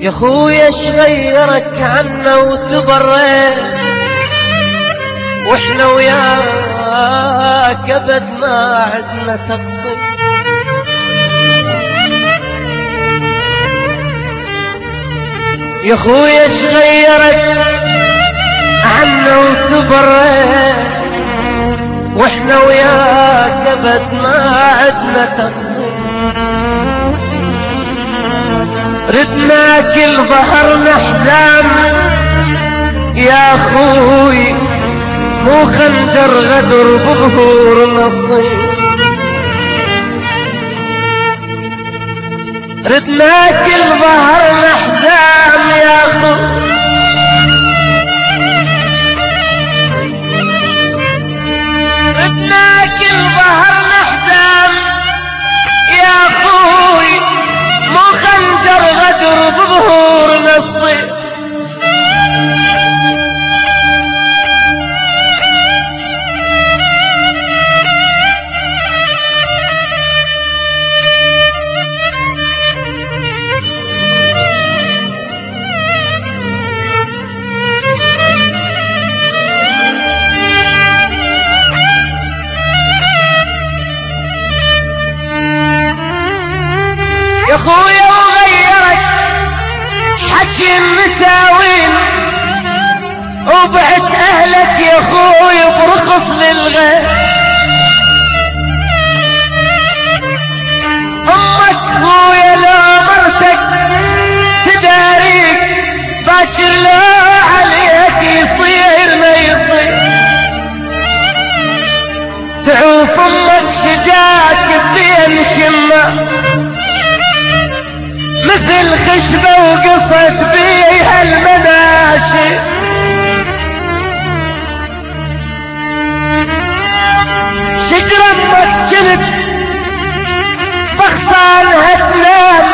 يا خويا ايش غيرك عنا وتبريت واحنا وياك ابد ما عدنا تقصير. يا خويا ايش غيرك عنا وتبريت واحنا وياك ابد ما عدنا تقصير. ردنا كل ظهرنا حزام يا اخوي مو خنجر غدر بظهور نصيب. ردنا كل ظهرنا حزام يا اخوي ردنا كل ظهرنا حزام يا اخوي مو خنجر غدر بظهور نصيب. يا خويا وغيرك حكي المساوين وبعت اهلك يا خوي برخص للغير. امك خويا لو مرتك تداريك باكر لو عليك يصير ما يصير. تعوف امك شجاك بين شمه مثل خشبة وقصت بيها المناشي. شجرة امك جنب بغصانها تنام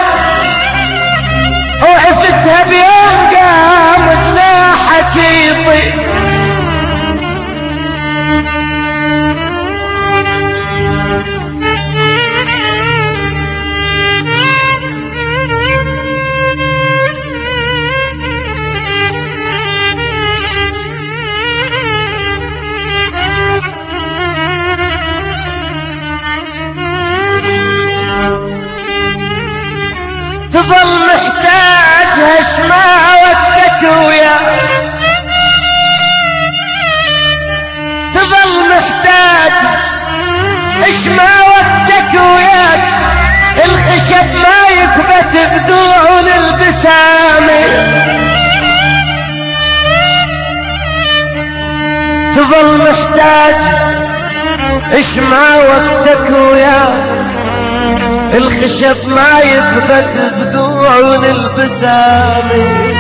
وعفتها بيوم قام جناحك يطير. تظل محتاجها شماوتك ويا تظل محتاج شماوتك وياك. الخشب ما يثبت بدون البسامة. تظل محتاج شماوتك وياك. الخشب ما يثبت بدون البسامة.